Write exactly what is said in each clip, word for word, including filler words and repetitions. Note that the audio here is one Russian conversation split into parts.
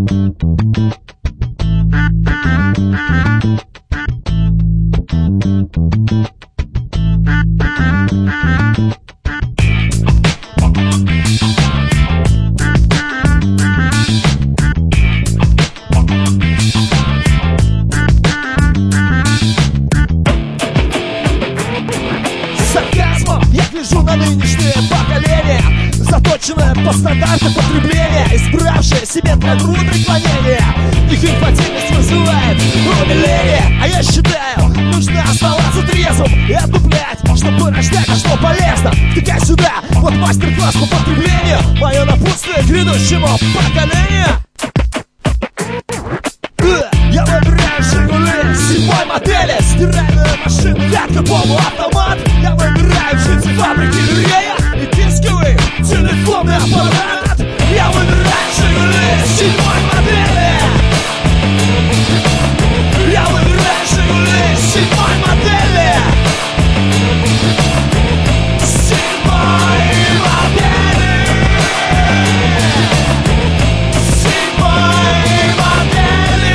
Заточенная по стандартам потребления, избравшая себе для труд преклонения. Их инфантильность вызывает умиление. А я считаю, нужно оставаться трезвым и отдуплять, чтобы рождать, а что полезно. Втыкай сюда, вот мастер-класс по потреблению, мое напутствие грядущему поколению. Я выбираю «Жигули» седьмой модели, стиральную машину, вятка, полуавтомат. Я выбираю джинсы фабрики Люрея и дисковый телефонный аппарат. Я выбираю «Жигули» седьмой модели. Я выбираю «Жигули» седьмой модели. Седьмой модели. Седьмой модели.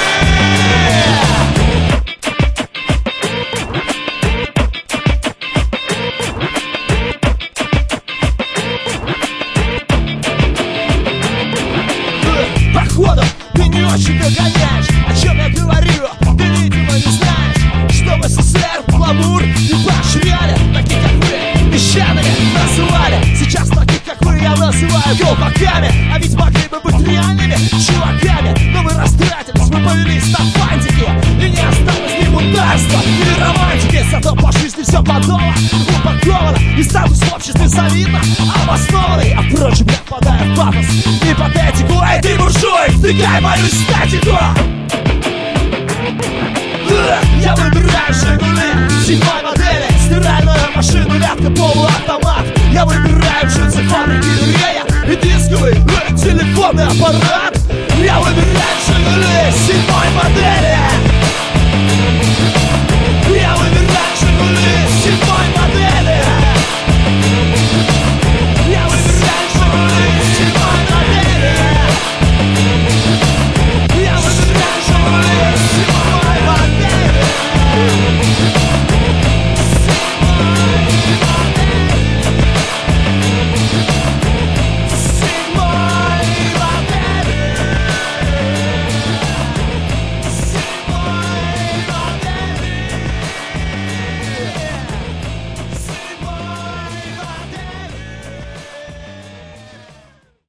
Походу, ты не очень догоняешь, о чем я говорю. Ты, видимо, не знаешь, что в СССР гламур и поощряли таких, как вы, песчаными называли. Сейчас таких, как вы, я называю колпаками. А ведь могли бы быть реальными чуваками, но мы растратились, мы повелись на фантики, и не осталось ни бунтарства, ни романтики. Зато по жизни все подоло, упаковано, и статус в обществе завидно обоснованный. А впрочем, я впадаю в пафос и патетику. Эй, ты буржуй, втыкай мою статику. Я выбираю «Жигули» седьмой модели, стиральную машину, вятка, полуавтомат. Я выбираю джинсы фабрики Люрея и дисковый э, телефонный аппарат. Я выбираю «Жигули» седьмой модели.